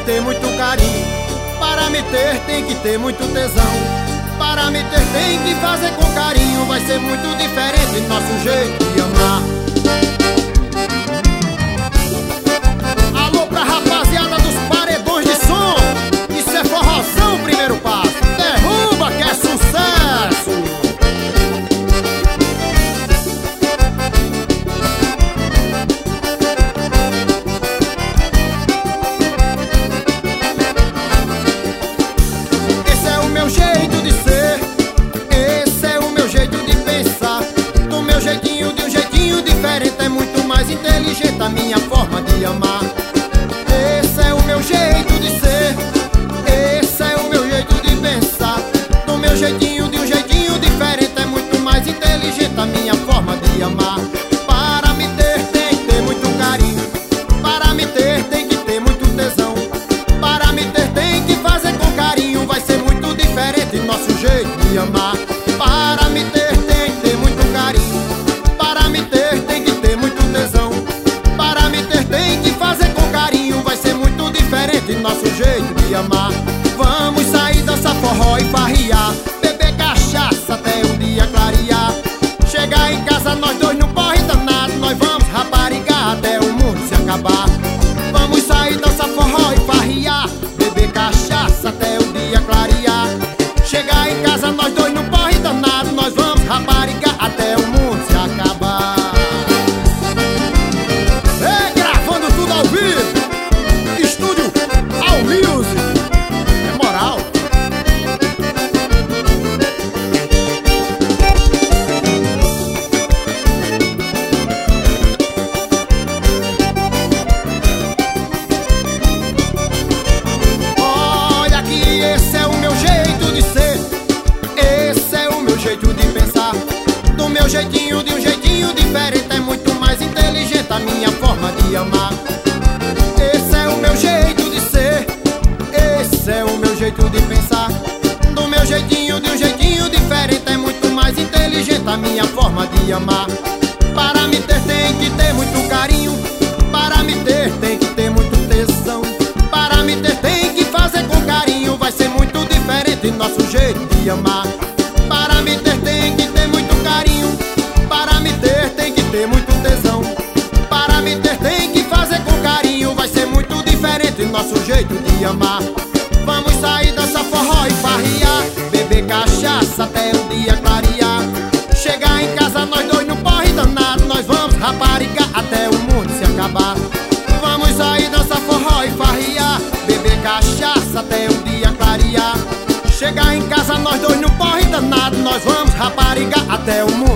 ter muito carinho. Para me ter tem que ter muito tesão. Para me ter tem que fazer com carinho. Vai ser muito diferente nosso jeito de amar. Alô pra rapaziada dos paredões de som. Isso é forrozão, primeiro passo. Derruba que é sucesso. Esse é o meu jeito de ser. Esse é o meu jeito de pensar. Do meu jeitinho, de um jeitinho diferente. É muito mais inteligente a minha forma de amar. Esse é o meu jeito de ser. Esse é o meu jeito de pensar. Do meu jeitinho, de um jeitinho diferente. É muito mais inteligente a minha forma de amar. Para me ter tem que ter muito carinho. Para me ter tem que ter muito tesão. Para me ter tem que fazer com carinho. Vai ser muito diferente nosso jeito de amar. Para me ter tem que ter muito carinho. Para me ter tem que ter muito tesão. Para me ter tem que fazer com carinho. Vai ser muito diferente nosso jeito de amar. Vamos sair, dançar forró e farriar, beber cachaça até o dia clarear. Chegar em casa nós dois no porre danado. Nós vamos raparigar até o mundo se acabar. Vamos sair, dançar forró e farriar, beber cachaça até o dia clarear. Chegar em casa nós dois no porre danado. Nós vamos raparigar até o mundo se acabar. Ei, gravando tudo ao vivo. Estúdio All Music. É moral. Olha que esse é o meu jeito de ser. Esse é o meu jeito de pensar. Do meu jeitinho, de um jeitinho diferente. É muito mais inteligente a minha forma de amar. Esse é o meu jeito de ser. Esse é o meu jeito de pensar. Do meu jeitinho, de um jeitinho diferente. É muito mais inteligente a minha forma de amar. Para me ter tem que ter muito carinho. Para me ter tem que ter muito tesão. Para me ter tem que fazer com carinho. Vai ser muito diferente nosso jeito de amar. Para me ter tem que ter muito carinho. Para me ter tem que ter muito tesão. Para me ter tem que fazer com carinho. Vai ser muito diferente nosso jeito de amar. Vamos sair, dançar forró e farriar, beber cachaça até o dia clarear. Chegar em casa nós dois no porre danado. Nós vamos raparigar até o mundo se acabar. Vamos sair, dançar forró e farriar, beber cachaça até o dia clarear. Chegar em casa nós dois no porre danado. Nós vamos raparigar até o mundo